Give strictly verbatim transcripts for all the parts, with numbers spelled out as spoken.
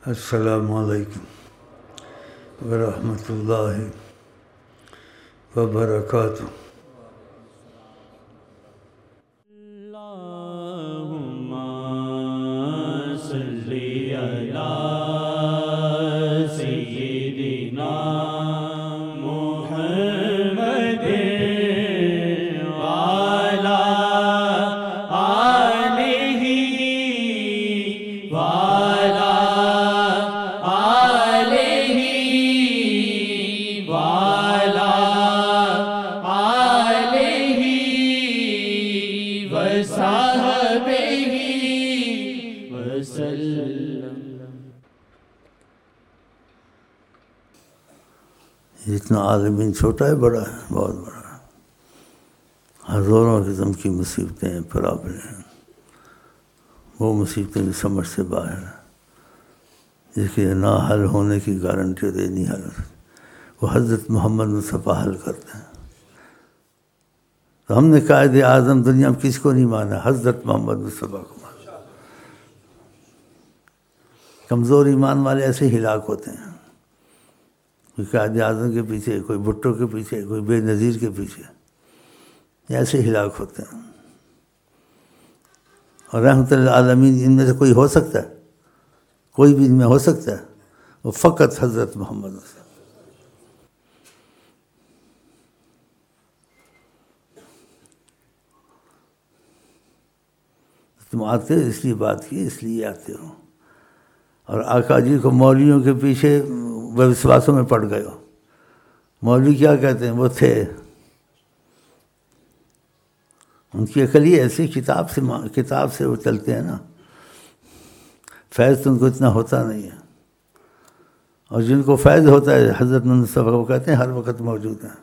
السلام علیکم ورحمۃ اللہ وبرکاتہ۔ اللہم صلی علی سیدنا محمد وعلی آلہ وعلی آلہ وعلی آلہ وصحبہ وسلم۔ اتنا عالمین چھوٹا ہے بڑا ہے، بہت بڑا ہے، ہزاروں قسم کی مصیبتیں ہیں، پرابلم ہیں، وہ مصیبتیں بھی سمجھ سے باہر ہیں، جس کے نہ حل ہونے کی گارنٹی دے نہیں حل، وہ حضرت محمد مصطفیٰ حل کرتے ہیں۔ تو ہم نے قائد اعظم دنیا میں کس کو نہیں مانا؟ حضرت محمد مصطفیٰ کو مانا۔ کمزور ایمان والے ایسے ہلاک ہوتے ہیں، کوئی قائد اعظم کے پیچھے، کوئی بھٹو کے پیچھے، کوئی بے نظیر کے پیچھے، ایسے ہلاک ہوتے ہیں۔ اور رحمت للعالمین ان میں سے کوئی ہو سکتا ہے؟ کوئی بھی ان میں ہو سکتا ہے؟ وہ فقط حضرت محمد صلی اللہ علیہ وسلم۔ تم آتے ہو اس لیے بات کی، اس لیے آتے ہو، اور آقا جی کو مولویوں کے پیچھے وسواسوں میں پڑ گئے ہو۔ مولوی کیا کہتے ہیں؟ وہ تھے، ان کی عقل ہی ایسی، کتاب سے کتاب سے وہ چلتے ہیں نا، فیض تو ان کو اتنا ہوتا نہیں ہے، اور جن کو فیض ہوتا ہے حضرت مصطفیٰ کو کہتے ہیں ہر وقت موجود ہیں،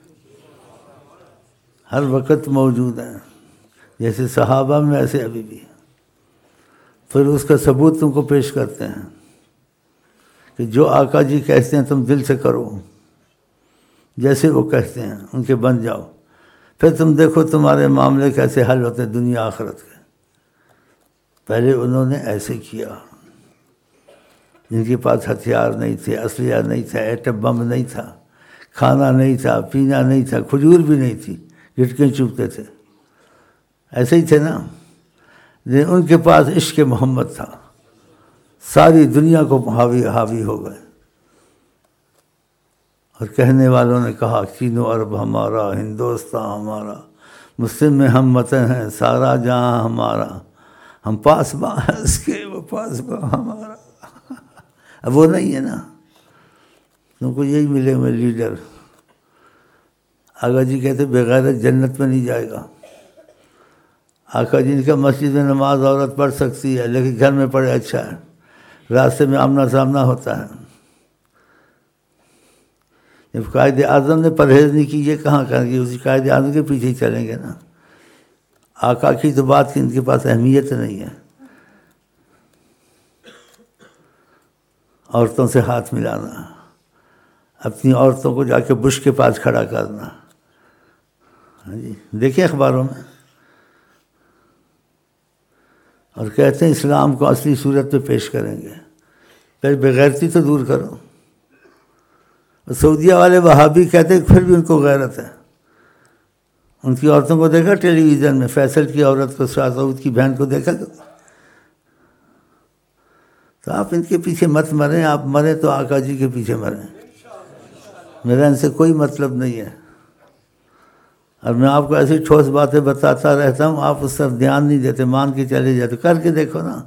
ہر وقت موجود ہیں، جیسے صحابہ میں ایسے ابھی بھی۔ پھر اس کا ثبوت تم کو پیش کرتے ہیں کہ جو آقا جی کہتے ہیں تم دل سے کرو، جیسے وہ کہتے ہیں ان کے بن جاؤ، پھر تم دیکھو تمہارے معاملے کیسے حل ہوتے ہیں دنیا آخرت کے۔ پہلے انہوں نے ایسے کیا، جن کے پاس ہتھیار نہیں تھے، اسلحہ نہیں تھا، ایٹم بم نہیں تھا، کھانا نہیں تھا، پینا نہیں تھا، کھجور بھی نہیں تھی، گٹکیں چوبتے تھے، ایسے ہی تھے نا۔ لیکن ان کے پاس عشق محمد تھا، ساری دنیا کو حاوی حاوی ہو گئے، اور کہنے والوں نے کہا چین و عرب ہمارا، ہندوستان ہمارا، مسلم میں ہم وطن ہیں، سارا جہاں ہمارا، ہم پاسباں ہیں اس کے، وہ پاسباں ہمارا۔ اب وہ نہیں ہے نا، تم کو یہی ملے ہوئے لیڈر۔ آقا جی کہتے بغیرت جنت میں نہیں جائے گا۔ آقا جی کا مسجد میں نماز عورت پڑھ سکتی ہے، لیکن گھر میں پڑھے اچھا ہے، راستے میں آمنا سامنا ہوتا ہے۔ جب قائد اعظم نے پرہیز نہیں کی، یہ کہاں کریں گے؟ اسی قائد اعظم کے پیچھے ہی چلیں گے نا۔ آقا کی تو بات کی ان کے پاس اہمیت نہیں ہے۔ عورتوں سے ہاتھ ملانا، اپنی عورتوں کو جا کے بش کے پاس کھڑا کرنا، ہاں جی دیکھیں اخباروں میں، اور کہتے ہیں اسلام کو اصلی صورت پہ پیش کریں گے۔ پھر بغیرتی تو دور کرو۔ سعودیہ والے وہابی کہتے ہیں پھر بھی ان کو غیرت ہے۔ ان کی عورتوں کو دیکھا ٹیلی ویژن میں، فیصل کی عورت کو، شاہ سعود کی بہن کو دیکھا؟ تو آپ ان کے پیچھے مت مریں، آپ مریں تو آقا جی کے پیچھے مریں، میرا ان سے کوئی مطلب نہیں ہے۔ اور میں آپ کو ایسی ٹھوس باتیں بتاتا رہتا ہوں، آپ اس طرف دھیان نہیں دیتے، مان کے چلے جاتے۔ کر کے دیکھو نا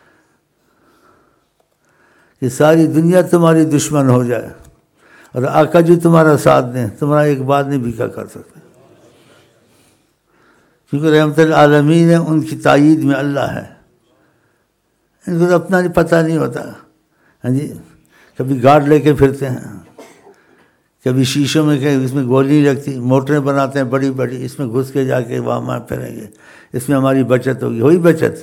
کہ ساری دنیا تمہاری دشمن ہو جائے اور آقا جی تمہارا ساتھ دیں، تمہارا ایک بات نہیں بھی کیا کر سکتے، کیونکہ رحمت العالمین ہے، ان کی تائید میں اللہ ہے۔ ان کو اپنا پتہ نہیں ہوتا، ہاں جی کبھی گارڈ لے کے پھرتے ہیں، کبھی شیشوں میں کہ اس میں گولی نہیں رکھتی، موٹریں بناتے ہیں بڑی بڑی، اس میں گھس کے جا کے وہاں وہاں پھریں گے، اس میں ہماری بچت ہوگی۔ ہوئی بچت؟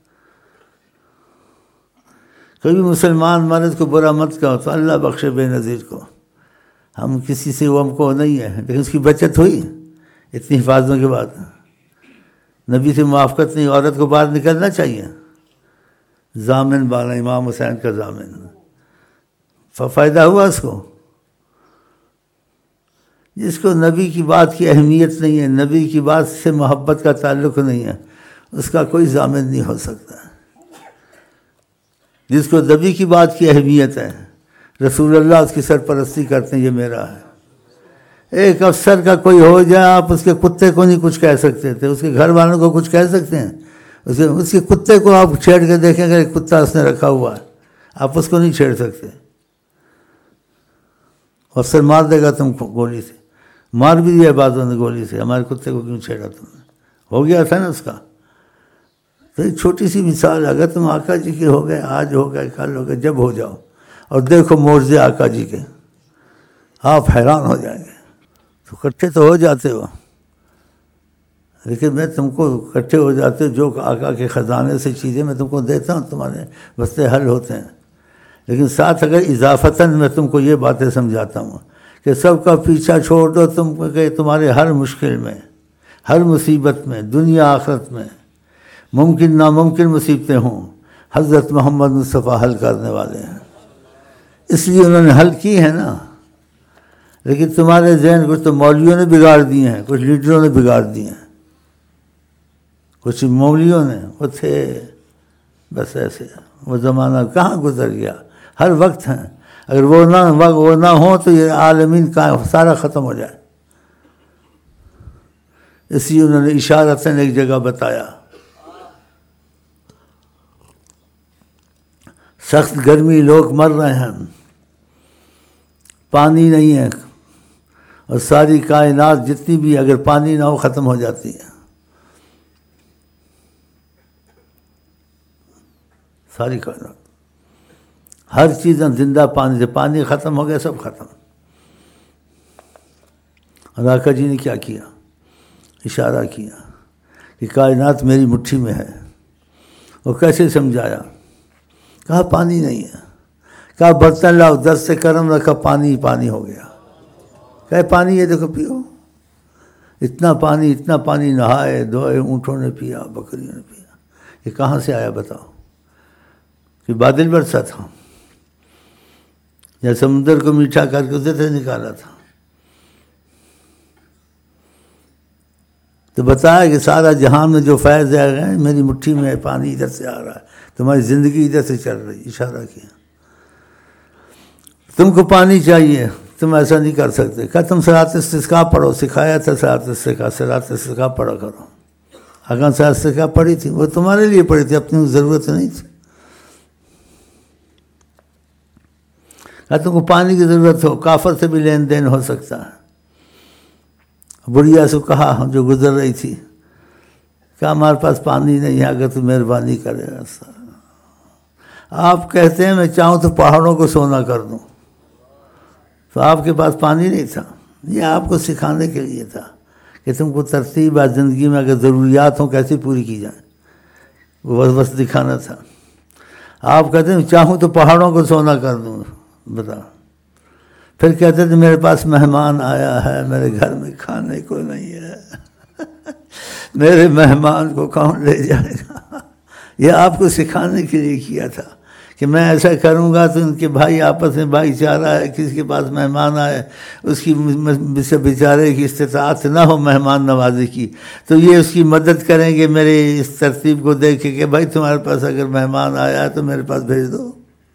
کبھی مسلمان مرد کو برا مت کہو تو اللہ بخشے بے نظیر کو، ہم کسی سے وہ ہم کو نہیں ہے، لیکن اس کی بچت ہوئی اتنی حفاظتوں کے بعد۔ نبی سے موافقت نہیں، عورت کو باہر نکلنا چاہیے، ضامن بالا امام حسین کا ضامن، فائدہ ہوا اس کو؟ جس کو نبی کی بات کی اہمیت نہیں ہے، نبی کی بات سے محبت کا تعلق نہیں ہے، اس کا کوئی ضامن نہیں ہو سکتا۔ جس کو نبی کی بات کی اہمیت ہے، رسول اللہ اس کی سرپرستی کرتے ہیں، یہ میرا ہے۔ ایک افسر کا کوئی ہو جائے، آپ اس کے کتے کو نہیں کچھ کہہ سکتے تھے، اس کے گھر والوں کو کچھ کہہ سکتے ہیں؟ اس کے اس کے کتے کو آپ چھیڑ کے دیکھیں گے، کتا اس نے رکھا ہوا ہے، آپ اس کو نہیں چھیڑ سکتے۔ افسر مار دے گا تم کو گولی سے، مار بھی دیا بازوں نے گولی سے، ہمارے کتے کو کیوں چھیڑا تم نے؟ ہو گیا تھا نا اس کا۔ تو ایک چھوٹی سی مثال، اگر تم آقا جی کے ہو گئے، آج ہو گئے، کل ہو گئے، جب ہو جاؤ اور دیکھو معجزے آقا جی کے، آپ حیران ہو جائیں گے۔ تو اکٹھے تو ہو جاتے ہو، لیکن میں تم کو اکٹھے ہو جاتے ہو، جو آقا کے خزانے سے چیزیں میں تم کو دیتا ہوں، تمہارے مسئلے حل ہوتے ہیں۔ لیکن ساتھ اگر اضافتاً میں تم کو یہ باتیں سمجھاتا ہوں کہ سب کا پیچھا چھوڑ دو، تم کہ تمہارے ہر مشکل میں، ہر مصیبت میں، دنیا آخرت میں ممکن ناممکن مصیبتیں ہوں، حضرت محمد مصطفیٰ حل کرنے والے ہیں۔ اس لیے انہوں نے حل کی ہے نا۔ لیکن تمہارے ذہن کچھ تو مولویوں نے بگاڑ دیے ہیں، کچھ لیڈروں نے بگاڑ دیے ہیں، کچھ مولویوں نے، وہ تھے بس ایسے، وہ زمانہ کہاں گزر گیا، ہر وقت ہیں، اگر وہ نہ وہ نہ ہوں تو یہ عالمین کا سارا ختم ہو جائے۔ اس لیے انہوں نے اشارتاً ایک جگہ بتایا، سخت گرمی، لوگ مر رہے ہیں، پانی نہیں ہے، اور ساری کائنات جتنی بھی اگر پانی نہ ہو ختم ہو جاتی ہے، ساری کائنات، ہر چیز زندہ پانی سے، پانی ختم ہو گیا سب ختم۔ اور آقا جی نے کیا کیا؟ اشارہ کیا کہ کائنات میری مٹھی میں ہے۔ وہ کیسے سمجھایا؟ کہا پانی نہیں ہے، کہا برتن لاؤ، دس سے کرم رکھا، پانی ہی پانی ہو گیا۔ کہے پانی یہ دیکھو پیو، اتنا پانی، اتنا پانی، نہائے دھوئے، اونٹوں نے پیا، بکریوں نے پیا۔ یہ کہاں سے آیا بتاؤ؟ کہ بادل برسا تھا یا سمندر کو میٹھا کر کے ادھر سے نکالا تھا؟ تو بتایا کہ سارا جہان میں جو فیض ہے میری مٹھی میں ہے، پانی ادھر سے آ رہا ہے، تمہاری زندگی ادھر سے چل رہی۔ اشارہ کیا، تم کو پانی چاہیے، تم ایسا نہیں کر سکتے۔ کہا تم صلاۃ استسقاء پڑھو، سکھایا تھا صلاۃ استسقاء، صلاۃ استسقاء پڑھا کرو۔ اگر صلاۃ استسقاء پڑھی تھی، وہ تمہارے لیے پڑھی تھی، اپنی ضرورت نہیں تھی۔ کہا تم کو پانی کی ضرورت ہو، کافر سے بھی لین دین ہو سکتا ہے۔ بڑھیا سے کہا جو گزر رہی تھی، کہ ہمارے پاس پانی نہیں ہے، اگر تو مہربانی کرے۔ آپ کہتے ہیں میں چاہوں تو پہاڑوں کو سونا کر دوں، تو آپ کے پاس پانی نہیں تھا۔ یہ آپ کو سکھانے کے لیے تھا کہ تم کو ترتیب ہے زندگی میں، اگر ضروریات ہوں کیسے پوری کی جائیں، وہ بس بس دکھانا تھا۔ آپ کہتے ہیں چاہوں تو پہاڑوں کو سونا کر دوں، بتا۔ پھر کہتے تھے میرے پاس مہمان آیا ہے، میرے گھر میں کھانے کو نہیں ہے، میرے مہمان کو کون لے جائے گا؟ یہ آپ کو سکھانے کے لیے کیا تھا کہ میں ایسا کروں گا تو ان کے بھائی آپس میں بھائی چارہ ہے، کسی کے پاس مہمان آئے اس کی بیچارے کی استطاعت نہ ہو مہمان نوازی کی، تو یہ اس کی مدد کریں گے میرے اس ترتیب کو دیکھ کے کہ بھائی تمہارے پاس اگر مہمان آیا ہے تو میرے پاس بھیج دو۔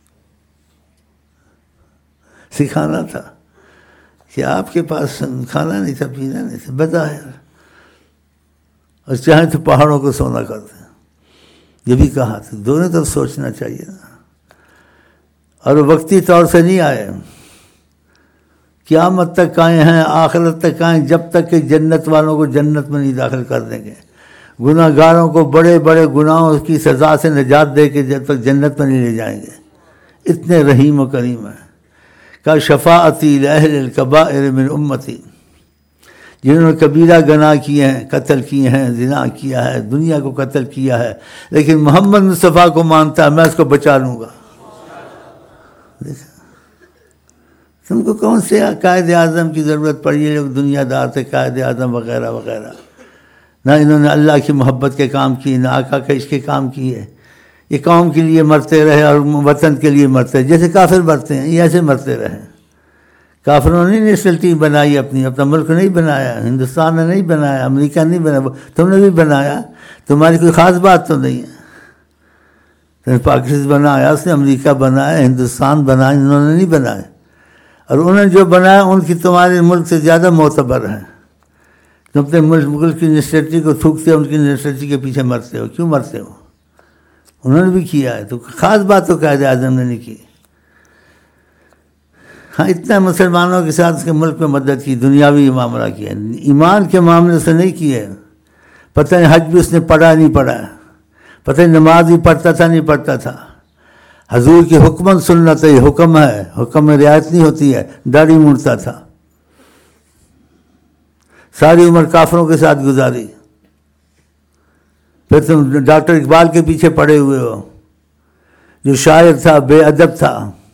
سکھانا تھا کہ آپ کے پاس کھانا نہیں تھا، پینا نہیں تھا، بظاہر، اور چاہیں تو پہاڑوں کو سونا کر دیں۔ یہ بھی کہا تھا، دونوں طرف سوچنا چاہیے نا۔ اور وقتی طور سے نہیں آئے، قیامت تک آئے ہیں، آخرت تک آئیں، جب تک کہ جنت والوں کو جنت میں نہیں داخل کر دیں گے، گناہ گاروں کو بڑے بڑے گناہوں کی سزا سے نجات دے کے جب تک جنت میں نہیں لے جائیں گے۔ اتنے رحیم و کریم ہیں۔ کا شفاعتی لأہل الکبائر من امتی، جنہوں نے کبیرہ گناہ کیے ہیں، قتل کیے ہیں، زنا کیا ہے، دنیا کو قتل کیا ہے، لیکن محمد مصطفیٰ کو مانتا ہے، میں اس کو بچا لوں گا۔ تم کو کون سے قائد اعظم کی ضرورت پڑی ہے؟ لوگ دنیا دار تھے، قائد اعظم وغیرہ وغیرہ، نہ انہوں نے اللہ کی محبت کے کام کیے، نہ آقا کے عشق کے کام کیے۔ یہ قوم کے لیے مرتے رہے اور وطن کے لیے مرتے رہے، جیسے کافر مرتے ہیں یہ ایسے مرتے رہے۔ کافروں نے نیشنل ٹیم بنائی اپنی، اپنا ملک نہیں بنایا، ہندوستان نے نہیں بنایا، امریکہ نہیں بنایا، تم نے بھی بنایا، تمہاری کوئی خاص بات تو نہیں ہے۔ پاکستان بنایا اس نے، امریکہ بنایا، ہندوستان بنایا، انہوں نے نہیں بنایا، اور انہوں نے جو بنایا ان کی تمہارے ملک سے زیادہ معتبر ہے۔ تم اپنے ملک ملک کی نیشنلٹی کو تھوکتے ہو، ان کی نیشنلٹی کے پیچھے مرتے ہو، کیوں مرتے ہو؟ انہوں نے بھی کیا ہے، تو خاص بات تو قائد اعظم نے نہیں کی۔ ہاں اتنا مسلمانوں کے ساتھ اس کے ملک میں مدد کی، دنیاوی معاملہ کیا، ایمان کے معاملے سے نہیں کیے۔ پتہ نہیں حج بھی اس نے پڑھا نہیں پڑھا، پتہ نہیں نماز بھی پڑھتا تھا نہیں پڑھتا تھا، حضور کی حکمت سننا تو یہ حکم ہے، حکم میں رعایت نہیں ہوتی ہے، داڑھی مونڈتا تھا، ساری عمر کافروں کے ساتھ گزاری۔ پھر تم ڈاکٹر اقبال کے پیچھے پڑے ہوئے ہو، جو شاعر تھا، بے ادب تھا،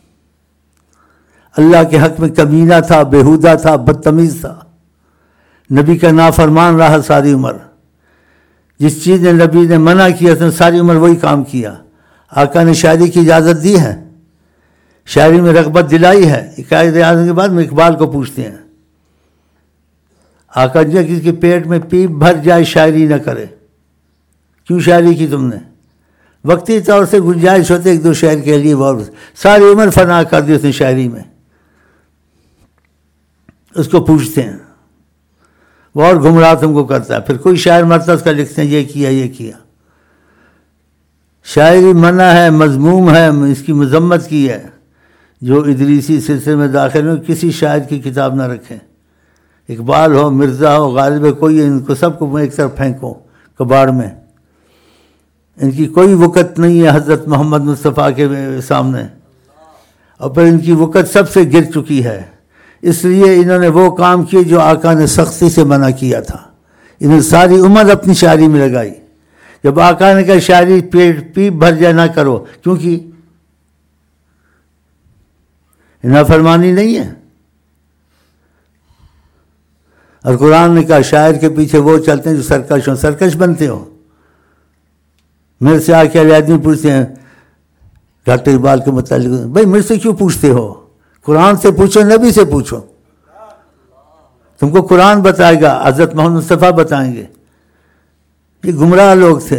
اللہ کے حق میں کمینہ تھا، بےہودہ تھا، بدتمیز تھا، نبی کا نافرمان رہا ساری عمر۔ جس چیز نے نبی نے منع کیا اس نے ساری عمر وہی کام کیا۔ آقا نے شاعری کی اجازت دی ہے، شاعری میں رغبت دلائی ہے۔ قائد اعظم کے بعد میں اقبال کو پوچھتے ہیں، آقا جی کسی کے پیٹ میں پیپ بھر جائے شاعری نہ کرے، کیوں شاعری کی تم نے؟ وقتی طور سے گنجائش ہوتے ایک دو شعر کے لیے، وہ ساری عمر فنا کر دی اس نے شاعری میں۔ اس کو پوچھتے ہیں، وہ اور گمراہ تم کو کرتا ہے۔ پھر کوئی شاعر مرتا اس کا لکھتے ہیں یہ کیا یہ کیا۔ شاعری منع ہے، مذموم ہے، اس کی مذمت کی ہے۔ جو ادریسی سلسلے میں داخل ہو کسی شاعر کی کتاب نہ رکھیں، اقبال ہو، مرزا ہو، غالب ہے، کوئی ان کو سب کو ایک طرف پھینکو کباڑ میں۔ ان کی کوئی وقت نہیں ہے حضرت محمد مصطفیٰ کے سامنے، اور پھر ان کی وقت سب سے گر چکی ہے۔ اس لیے انہوں نے وہ کام کیے جو آقا نے سختی سے منع کیا تھا۔ انہوں نے ساری عمر اپنی شاعری میں لگائی۔ جب آقا نے کہا شاعری پیٹ پیپ بھر جائے نہ کرو، کیونکہ نافرمانی نہیں ہے۔ اور قرآن نے کہا شاعر کے پیچھے وہ چلتے ہیں جو سرکش ہوں، سرکش بنتے ہو۔ میرے سے آ کے آدمی پوچھتے ہیں ڈاکٹر اقبال کے متعلق، بھائی میرے سے کیوں پوچھتے ہو؟ قرآن سے پوچھو، نبی سے پوچھو، تم کو قرآن بتائے گا، حضرت محمد مصطفیٰ بتائیں گے۔ یہ گمراہ لوگ تھے۔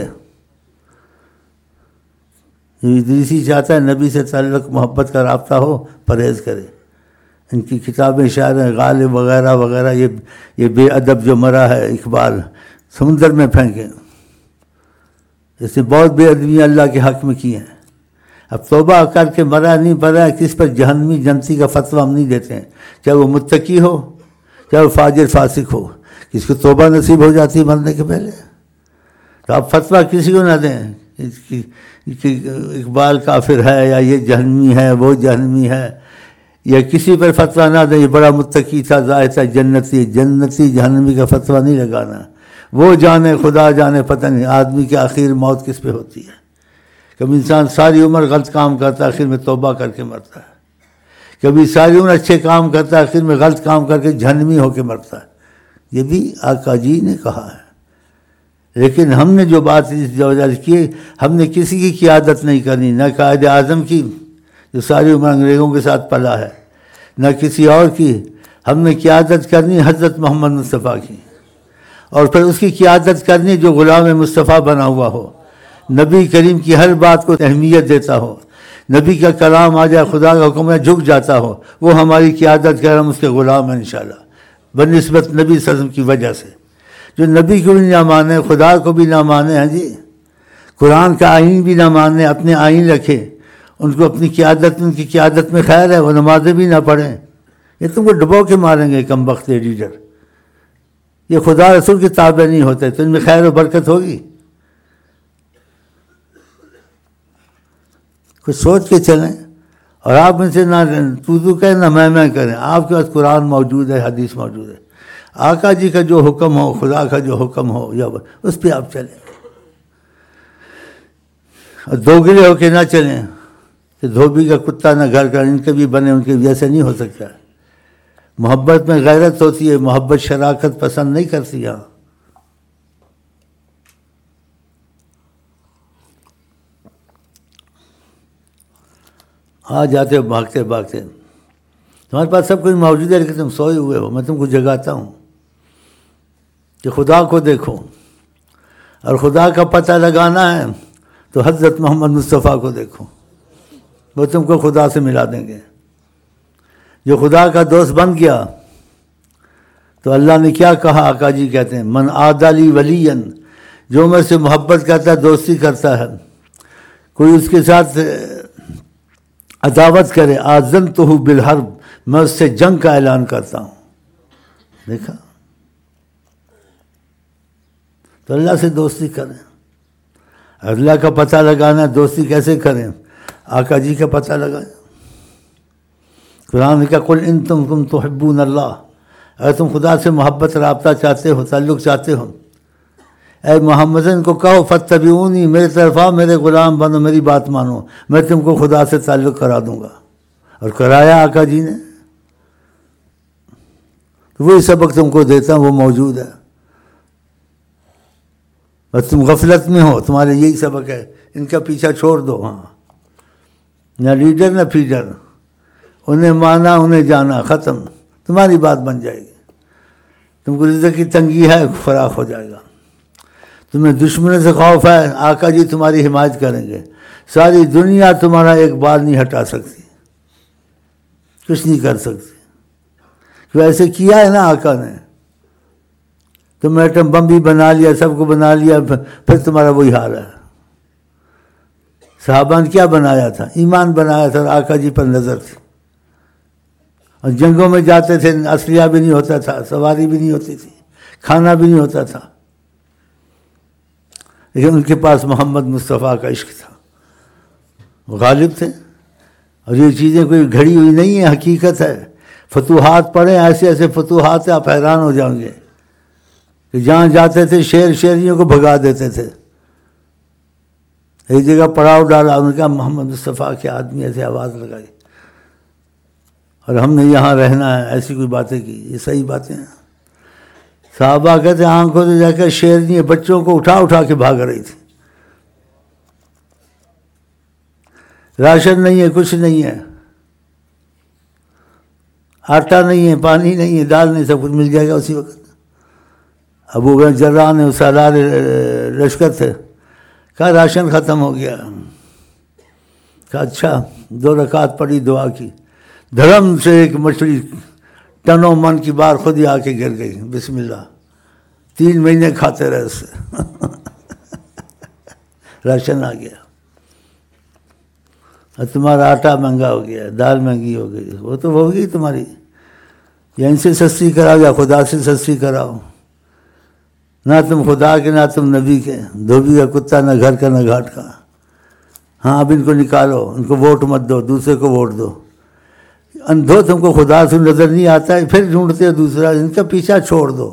ادریسی چاہتا ہے نبی سے تعلق محبت کا رابطہ ہو، پرہیز کرے۔ ان کی کتابیں شاعر غالب وغیرہ وغیرہ، یہ یہ بے ادب جو مرا ہے اقبال، سمندر میں پھینکے۔ اس نے بہت بے ادبیاں اللہ کے حق میں کی ہیں۔ اب توبہ کر کے مرا نہیں مرا، کس پر جہنمی جنتی کا فتویٰ ہم نہیں دیتے ہیں، چاہے وہ متقی ہو چاہے وہ فاجر فاسق ہو۔ کس کو توبہ نصیب ہو جاتی ہے مرنے کے پہلے، تو آپ فتویٰ کسی کو نہ دیں کہ اقبال کافر ہے یا یہ جہنمی ہے وہ جہنمی ہے، یا کسی پر فتویٰ نہ دیں یہ بڑا متقی تھا ظاہر تھا جنتی جنتی جہنمی کا فتویٰ نہیں لگانا۔ وہ جانے خدا جانے، پتہ نہیں آدمی کی آخر موت کس پہ ہوتی ہے۔ کبھی انسان ساری عمر غلط کام کرتا ہے، آخر میں توبہ کر کے مرتا ہے۔ کبھی ساری عمر اچھے کام کرتا ہے، آخر میں غلط کام کر کے جہنمی ہو کے مرتا ہے۔ یہ بھی آقا جی نے کہا ہے۔ لیکن ہم نے جو بات اس وجہ سے کی، ہم نے کسی کی قیادت نہیں کرنی، نہ قائد اعظم کی جو ساری عمر انگریزوں کے ساتھ پلا ہے، نہ کسی اور کی۔ ہم نے قیادت کرنی حضرت محمد مصطفیٰ کی، اور پھر اس کی قیادت کرنی جو غلام مصطفیٰ بنا ہوا ہو، نبی کریم کی ہر بات کو اہمیت دیتا ہو، نبی کا کلام آ جائے، خدا کا حکم ہے جھک جاتا ہو، وہ ہماری قیادت کر، ہم اس کے غلام ہیں انشاءاللہ بنسبت نبی صلی اللہ علیہ وسلم کی وجہ سے۔ جو نبی کو بھی نہ مانے، خدا کو بھی نہ مانے، ہاں جی قرآن کا آئین بھی نہ مانے، اپنے آئین رکھے، ان کو اپنی قیادت ان کی قیادت میں خیر ہے، وہ نمازیں بھی نہ پڑھیں، یہ تم کو ڈبو کے ماریں گے کم بخت لیڈر۔ یہ خدا رسول کے تابع نہیں ہوتے تو ان میں خیر و برکت ہوگی؟ کچھ سوچ کے چلیں۔ اور آپ ان سے نہ تو تو کہیں نہ میں میں کریں، آپ کے پاس قرآن موجود ہے، حدیث موجود ہے، آقا جی کا جو حکم ہو، خدا کا جو حکم ہو یا اس پہ آپ چلیں، اور دوگلے ہو کے نہ چلیں کہ دھوبی کا کتا نہ گھر کا، ان کے بھی بنے ان کے جیسے نہیں ہو سکتا۔ محبت میں غیرت ہوتی ہے، محبت شراکت پسند نہیں کرتی۔ یہاں آ جاتے ہو بھاگتے بھاگتے، تمہارے پاس سب کچھ موجود ہے لیکن تم سوئے ہوئے ہو، میں تم کو جگاتا ہوں کہ خدا کو دیکھو، اور خدا کا پتہ لگانا ہے تو حضرت محمد مصطفیٰ کو دیکھو، وہ تم کو خدا سے ملا دیں گے۔ جو خدا کا دوست بن گیا تو اللہ نے کیا کہا، آقا جی کہتے ہیں من عادی لی ولیًا، جو میں سے محبت کرتا ہے، دوستی کرتا ہے، کوئی اس کے ساتھ عداوت کرے، آذنتہ بالحرب، میں اس سے جنگ کا اعلان کرتا ہوں۔ دیکھا، تو اللہ سے دوستی کریں، اللہ کا پتہ لگانا، دوستی کیسے کریں، آقا جی کا پتہ لگائیں۔ قرآن کا قل ان تم تم تحبون اللہ، اگر تم خدا سے محبت رابطہ چاہتے ہو، تعلق چاہتے ہو، اے محمد ان کو کہو فتبعونی، میرے طرف آؤ، میرے غلام بنو، میری بات مانو، میں تم کو خدا سے تعلق کرا دوں گا۔ اور کرایا آقا جی نے، وہی سبق تم کو دیتا ہوں، وہ موجود ہے، بس تم غفلت میں ہو، تمہارے یہی سبق ہے، ان کا پیچھا چھوڑ دو۔ ہاں، نہ لیڈر نہ فیڈر، انہیں مانا انہیں جانا، ختم، تمہاری بات بن جائے گی۔ تم کو رزق کی تنگی ہے، فراخ ہو جائے گا۔ تمہیں دشمن سے خوف ہے، آقا جی تمہاری حمایت کریں گے۔ ساری دنیا تمہارا ایک بال نہیں ہٹا سکتی، کچھ نہیں کر سکتی، تو ایسے کیا ہے نا آقا نے، تم ایٹم بم بھی بنا لیا، سب کو بنا لیا، پھر تمہارا وہی حال ہے۔ صحابہ نے کیا بنایا تھا؟ ایمان بنایا تھا، اور آقا جی پر نظر تھی، اور جنگوں میں جاتے تھے، اسلحہ بھی نہیں ہوتا تھا، سواری بھی نہیں ہوتی تھی، کھانا بھی نہیں ہوتا تھا، لیکن ان کے پاس محمد مصطفیٰ کا عشق تھا، وہ غالب تھے۔ اور یہ چیزیں کوئی گھڑی ہوئی نہیں ہے، حقیقت ہے۔ فتوحات پڑھیں، ایسے ایسے فتوحات ہیں، آپ حیران ہو جائیں گے کہ جہاں جاتے تھے شیر شیریوں کو بھگا دیتے تھے۔ ایک جگہ پڑاؤ ڈالا، انہوں نے کہا محمد مصطفیٰ کے آدمی، ایسے آواز لگائی، اور ہم نے یہاں رہنا ہے، ایسی کوئی باتیں کی، یہ صحیح باتیں ہیں۔ صحابہ کہتے ہیں آنکھوں سے جا کر شیرنی بچوں کو اٹھا اٹھا کے بھاگ رہی تھی، راشن نہیں ہے، کچھ نہیں ہے، آٹا نہیں ہے، پانی نہیں ہے، دال نہیں، سب کچھ مل جائے گا اسی وقت۔ ابو بکر جراح نے سالار لشکر تھے، کہا راشن ختم ہو گیا، کہا اچھا، دو رکعت پڑھی، دعا کی، دھرم سے ایک مچھلی ٹنوں من کی بار خود ہی آ کے گر گئی، بسم اللہ، تین مہینے کھاتے رہے اس سے راشن آ گیا۔ اور تمہارا آٹا مہنگا ہو گیا، دال مہنگی ہو گئی، وہ تو ہوگی تمہاری، یا ان سے سستی کراؤ یا خدا سے سستی کراؤ، نہ تم خدا کے نہ تم نبی کے، دھوبی کا کتا، نہ گھر کا نہ گھاٹ کا۔ ہاں اب ان کو نکالو، ان کو ووٹ مت دو، دوسرے کو ووٹ دو۔ اندھو تم کو خدا سے نظر نہیں آتا ہے، پھر ڈھونڈتے ہو دوسرا، ان کا پیچھا چھوڑ دو،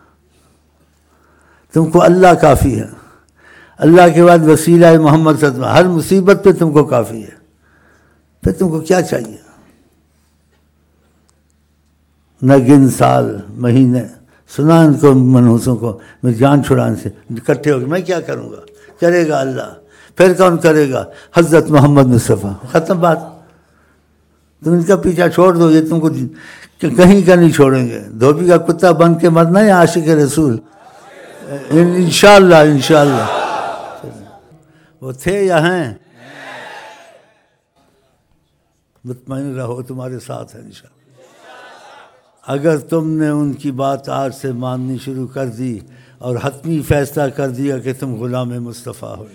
تم کو اللہ کافی ہے، اللہ کے بعد وسیلہ محمد صلی اللہ علیہ وسلم، ہر مصیبت پہ تم کو کافی ہے، پھر تم کو کیا چاہیے؟ نہ گن سال مہینے، سنا ان کو منحوسوں کو، میں جان چھڑانے سے اکٹھے ہو گئے، میں کیا کروں گا، کرے گا اللہ، پھر کون کرے گا؟ حضرت محمد مصطفیٰ، ختم بات۔ تم ان کا پیچھا چھوڑ دو، یہ تم کو کہیں کا نہیں چھوڑیں گے، دھوبی کا کتا بن کے مرنا ہے عاشق رسول، انشاءاللہ انشاءاللہ۔ وہ تھے یا ہیں؟ مطمئن رہو، تمہارے ساتھ ہے انشاءاللہ۔ اگر تم نے ان کی بات آج سے ماننی شروع کر دی اور حتمی فیصلہ کر دیا کہ تم غلام مصطفیٰ ہو،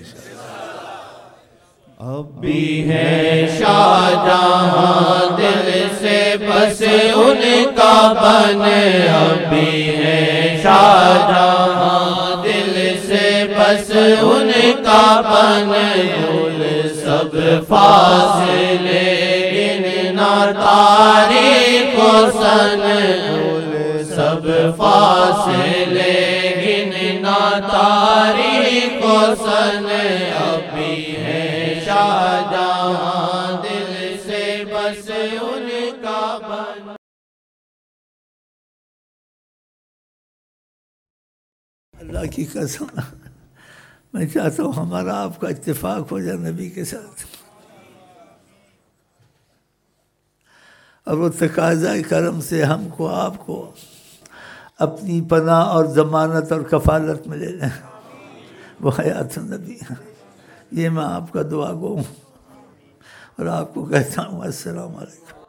اب بھی ہے شاہ جہاں دل سے بس ان کا بن، اب بھی ہے شاہ جہاں دل سے بس ان کا بن، بھول سب فاصلے گننا تاریخ و سن، بھول سب فاصلے گننا تاریخ و سن، اب بھی ہے شاہ جہاں دل سے بس ان کا بن۔ اللہ کی قسم، میں چاہتا ہوں ہمارا آپ کا اتفاق ہو جائے نبی کے ساتھ، اور وہ تقاضۂ کرم سے ہم کو آپ کو اپنی پناہ اور ضمانت اور کفالت میں لے لیں وہ حیات النبی. یہ میں آپ کا دعا گو ہوں اور آپ کو کہتا ہوں السلام علیکم.